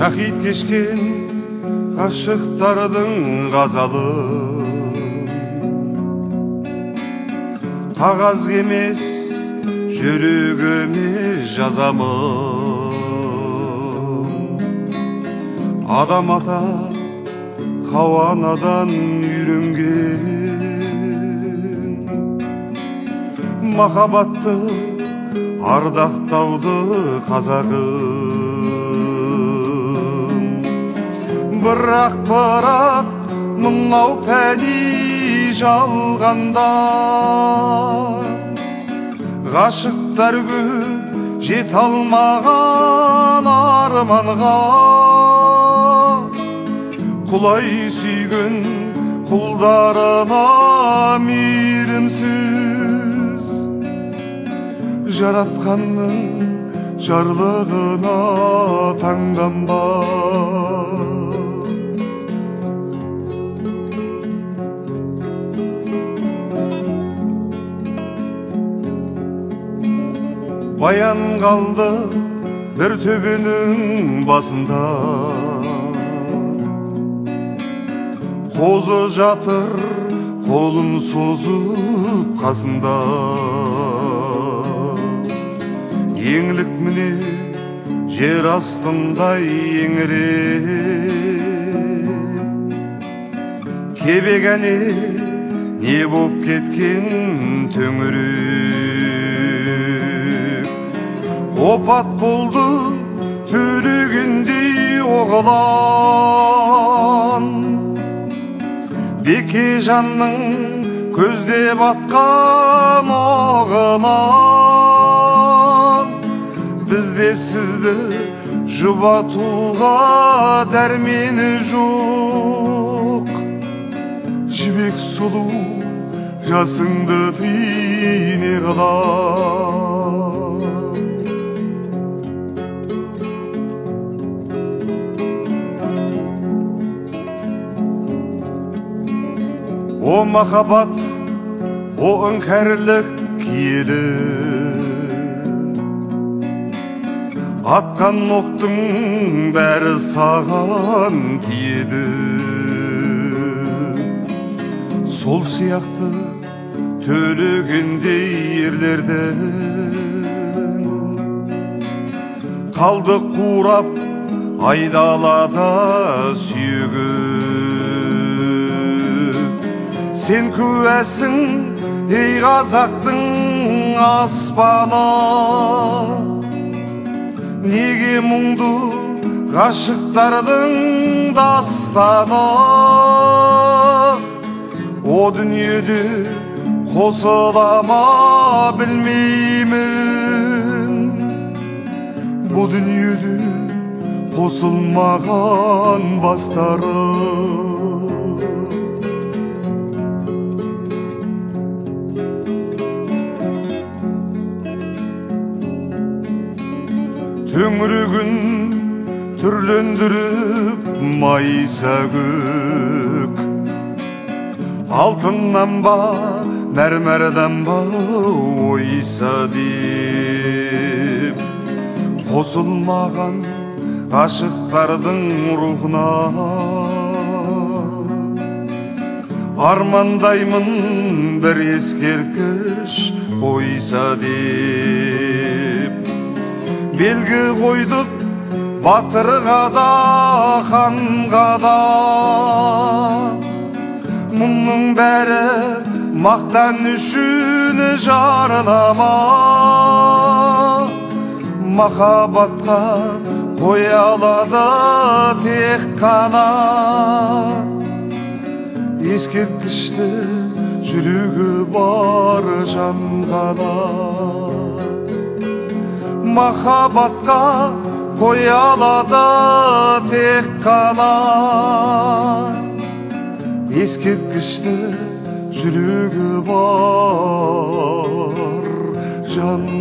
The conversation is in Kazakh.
Шахид кешкен ғашықтардың ғазалы, қағаз емес жүрегіме жазамын. Адам ата Хауа анадан үйренген, махаббатты ардақтауды қазағым. Бірақ мынау пәни жалғанда, ғашықтар көп жете алмаған арманға. Құлай сүйген құлдарына мейірімсіз, жаратқанның жарлығына таңданба. Баян қалды бір төбенің басында, қозы жатыр қолын созып қасында. Еңлік міне жер астындай еңіреп, кебегәне не боп кеткен төңірек. Опат болды төлегендей оғлан, Бекежанның көздеп атқан оғынан. Бізде сізді жұбатуға дәрмені жоқ, жібек сұлу жасыңды тине қылам. О махаббат, о іңкәрлік киелі, атқан оқтың бәрі саған тиеді. Сол сияқты төлегендей ерлерден қалды қурап айдалада сүйегі. Сен куәсің ей қазақтың аспаны, неге мұңды ғашықтардың дастаны. О дүниеде қосыла ма білмеймін, бұл дүниеде қосылмаған бастары. Төңірегін түрлендіріп майса көк, алтыннан ба мәрмәрдан ба ойса деп, қосылмаған ғашықтардың рухына армандаймын бір ескерткіш қойса деп. Белгі қойдық батырға да ханға да, мұның бәрі мақтан үшін жарнама. Махаббатқа қоя алады тек қана ескерткішті жүрегі бар жан ғана. Махаббатқа қоя алады тек қана ескерткішті жүрегі бар жан